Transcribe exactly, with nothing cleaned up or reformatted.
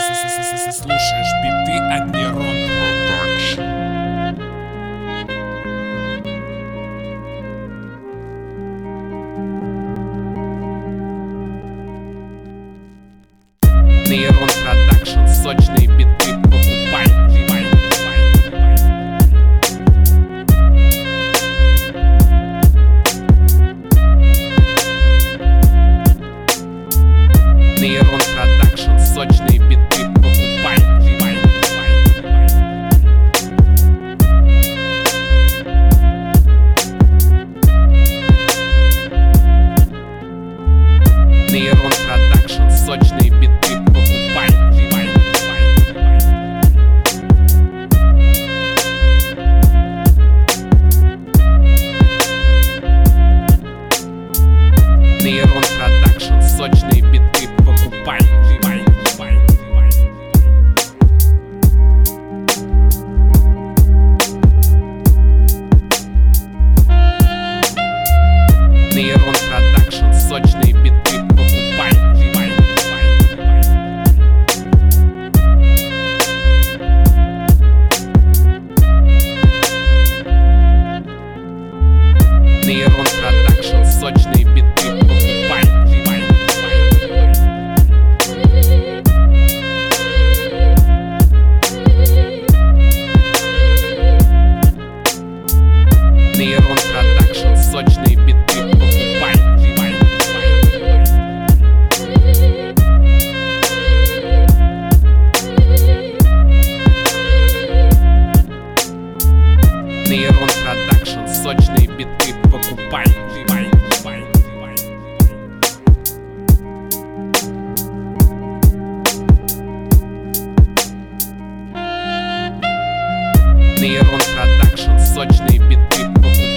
Слушаешь биты от Нейрон Продакшн. Нейрон Продакшн, сочные биты покупай. Нейрон Продакшн, сочные биты покупай. Нейрон Продакшн, сочные биты покупай. Нейрон Продакшн, сочные биты покупай. Нейрон Продакшн, сочные биты покупай. Нейрон Продакшн, сочные биты покупай. Нейрон Продакшн, сочные биты покупай. Нейрон Продакшн, сочные биты покупай. Нейрон Продакшн, сочные биты покупай.